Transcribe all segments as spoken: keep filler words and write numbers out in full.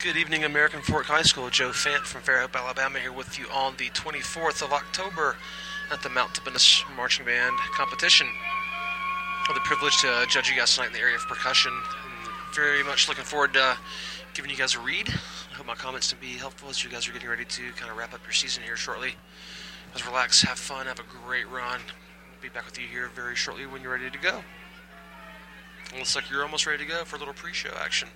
Good evening, American Fork High School. Joe Fant from Fairhope, Alabama, here with you on the twenty-fourth of October at the Mount Tapennis Marching Band competition. I have the privilege to uh, judge you guys tonight in the area of percussion. I'm very much looking forward to uh, giving you guys a read. I hope my comments can be helpful as you guys are getting ready to kind of wrap up your season here shortly. Guys, relax, have fun, have a great run. I'll be back with you here very shortly when you're ready to go. It looks like you're almost ready to go for a little pre-show action.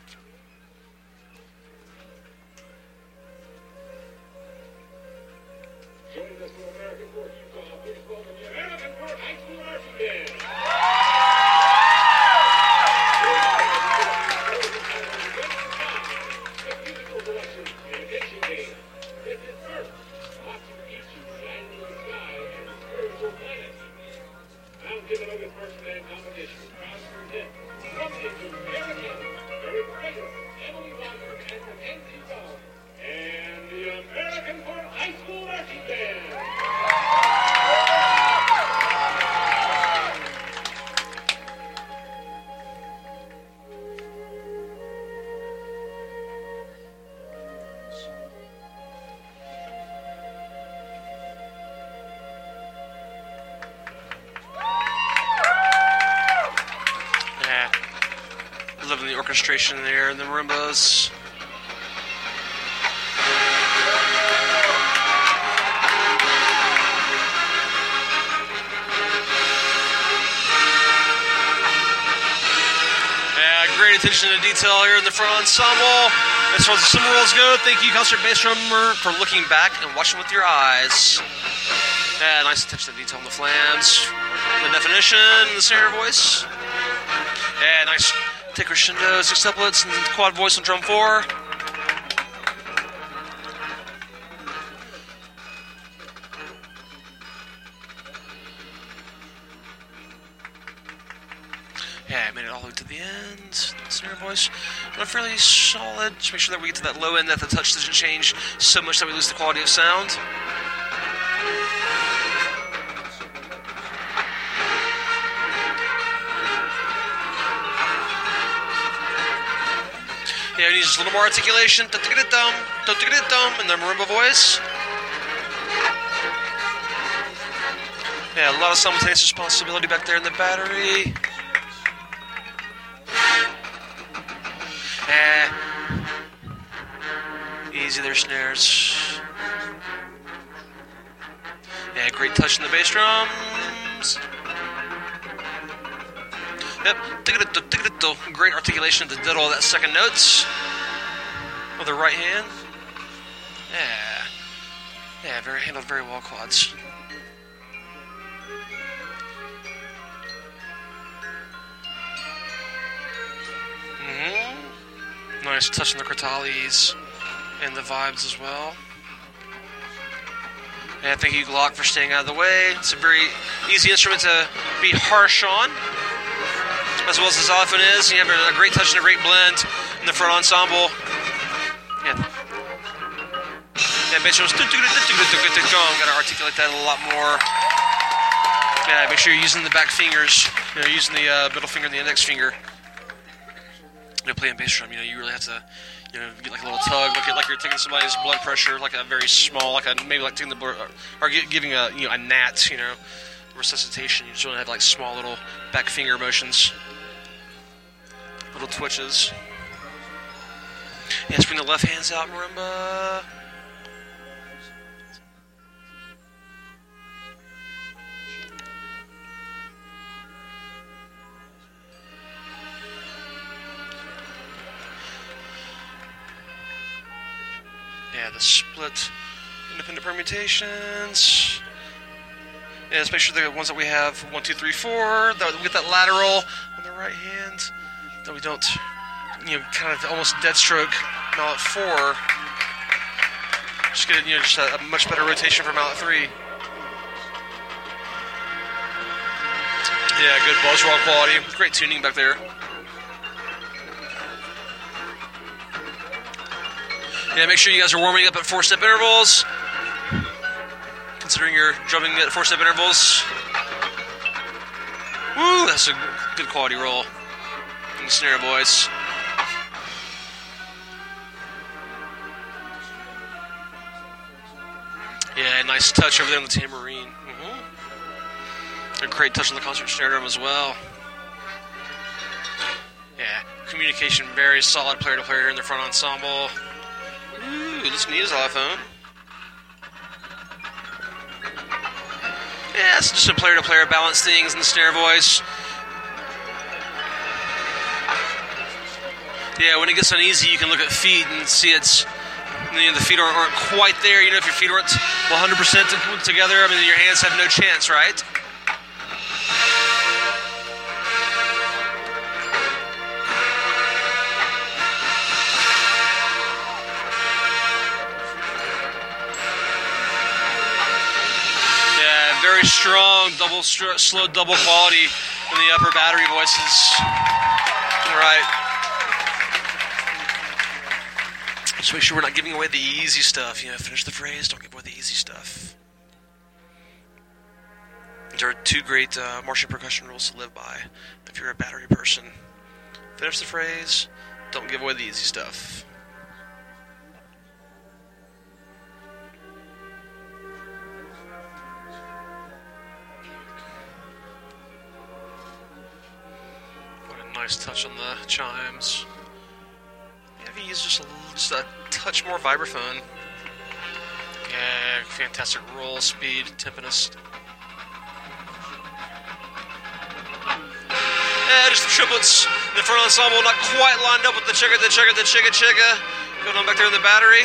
Loving the orchestration there and the marimbas. Yeah, great attention to detail here in the front ensemble. As far as the cymbal rolls go, thank you, concert bass drummer, for looking back and watching with your eyes. Yeah, nice attention to detail on the flams, the definition, the snare voice. Yeah, nice. Take crescendo, six tuplets, and quad voice on drum four. Yeah, I made it all the way to the end. Snare voice. But fairly solid. Just make sure that we get to that low end, that the touch doesn't change so much that we lose the quality of sound. Yeah, it needs just a little more articulation. And the marimba voice. Yeah, a lot of simultaneous responsibility back there in the battery. Yeah. Easy there, snares. Yeah, great touch in the bass drums. Yep, great articulation at the diddle of that second notes with the right hand. Yeah, yeah, very handled very well, quads. Mm-hmm. Nice touch on the crotales and the vibes as well. And thank you, Glock, for staying out of the way. It's a very easy instrument to be harsh on, as well as the xylophone is. You have a great touch and a great blend in the front ensemble. Yeah. Yeah, bass drums. Gotta articulate that a lot more. Yeah, make sure you're using the back fingers. You know, using the uh, middle finger and the index finger. You know, playing bass drum, you know, you really have to, you know, get like a little tug, like, like you're taking somebody's blood pressure, like a very small, like a, maybe like taking the blood, or giving a, you know, a gnat, you know, resuscitation. You just want to have like small little back finger motions. Little twitches. Yeah, let's bring the left hands out, marimba. Yeah, the split independent permutations. Yeah, let's make sure the ones that we have, one, two, three, four, that we get that lateral on the right hand. That we don't, you know, kind of almost dead stroke mallet four. Just get, you know, just a, a much better rotation for mallet three. Yeah, good buzz roll quality. Great tuning back there. Yeah, make sure you guys are warming up at four-step intervals. Considering you're drumming at four-step intervals. Woo, that's a good quality roll. And the snare voice. Yeah, nice touch over there on the tambourine. Mm-hmm. A great touch on the concert snare drum as well. Yeah, communication very solid player to player in the front ensemble. Ooh, this neat xylophone. Yeah, it's just a player to player balance things in the snare voice. Yeah, when it gets uneasy, you can look at feet and see it's, you know, the feet aren't, aren't quite there. You know, if your feet aren't one hundred percent together, I mean, your hands have no chance, right? Yeah, very strong, double, slow double quality in the upper battery voices. Right. Just make sure we're not giving away the easy stuff. You know, finish the phrase, don't give away the easy stuff. There are two great uh, Martian percussion rules to live by if you're a battery person. Finish the phrase, don't give away the easy stuff. What a nice touch on the chimes. If you use just a, just a touch more vibraphone. Yeah, fantastic roll, speed, timpaness. Yeah, just the triplets in the front ensemble, not quite lined up with the chugga, the chugga, the chugga, chugga. Going on back there in the battery.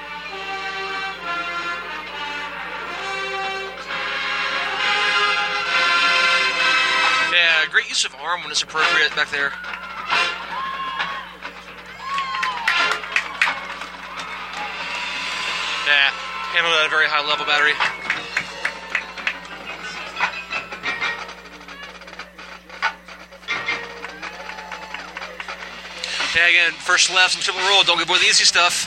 Yeah, great use of arm when it's appropriate back there. Yeah, handled at a very high level battery. Yeah, again, first left, some triple roll, don't give away the easy stuff.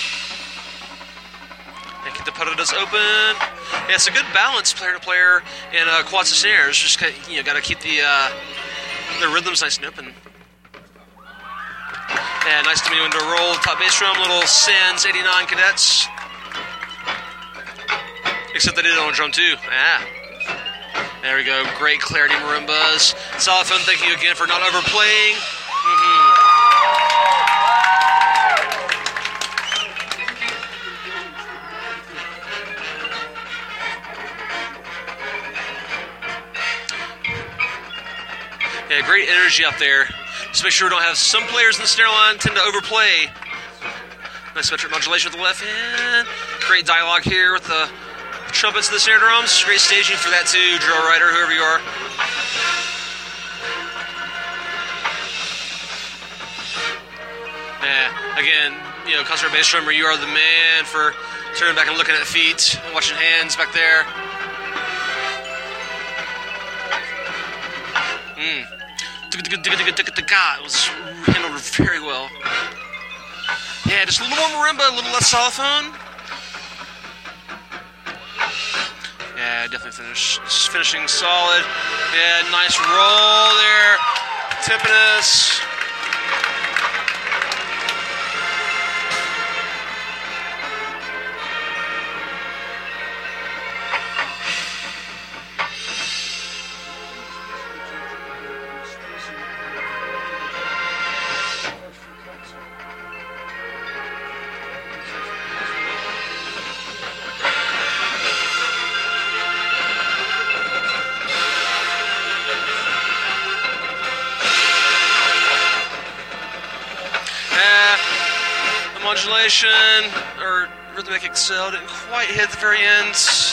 And keep the putatas open. Yeah, it's a good balance player to player in uh, quads and snares. Just, you know, got to keep the uh, the rhythms nice and open. Yeah, nice to me window roll, top bass drum, little Sens eighty-nine Cadets. Except they did it on drum too. Ah. There we go. Great clarity marimbas. Xylophone, thank you again for not overplaying. Mm-hmm. Yeah, great energy up there. Just make sure we don't have some players in the snare line tend to overplay. Nice metric modulation with the left hand. Great dialogue here with the trumpets and the snare drums. Great staging for that too, drill writer, whoever you are. Yeah, again, you know, concert bass drummer, you are the man for turning back and looking at feet, watching hands back there. Mm. It was handled very well. Yeah, just a little more marimba, a little less xylophone. Yeah, definitely finish, just finishing solid. Yeah, nice roll there. Timpanous. Modulation or rhythmic excel didn't quite hit the very end.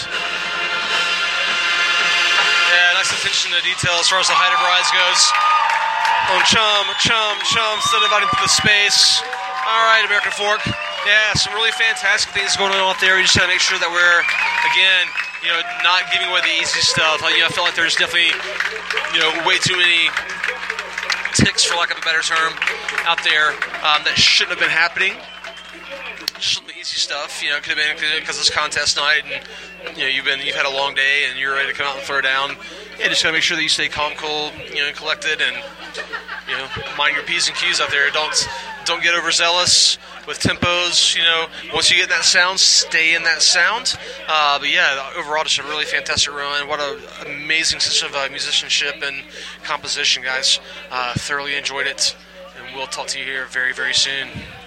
Yeah, nice attention to detail as far as the height of rise goes. On chum, chum, chum, still dividing through the space. All right, American Fork. Yeah, some really fantastic things going on out there. We just gotta make sure that we're, again, you know, not giving away the easy stuff. You know, I feel like there's definitely, you know, way too many ticks, for lack of a better term, out there um, that shouldn't have been happening. Just some easy stuff, you know, could have been because it's contest night, and you know you've been you've had a long day, and you're ready to come out and throw down. Yeah, just gotta make sure that you stay calm, cool, you know, collected, and you know, mind your p's and q's out there. Don't don't get overzealous. with tempos. You know, once you get in that sound, stay in that sound. Uh, but yeah, overall, just a really fantastic run. What an amazing system of uh, musicianship and composition, guys. Uh, thoroughly enjoyed it, and we'll talk to you here very, very soon.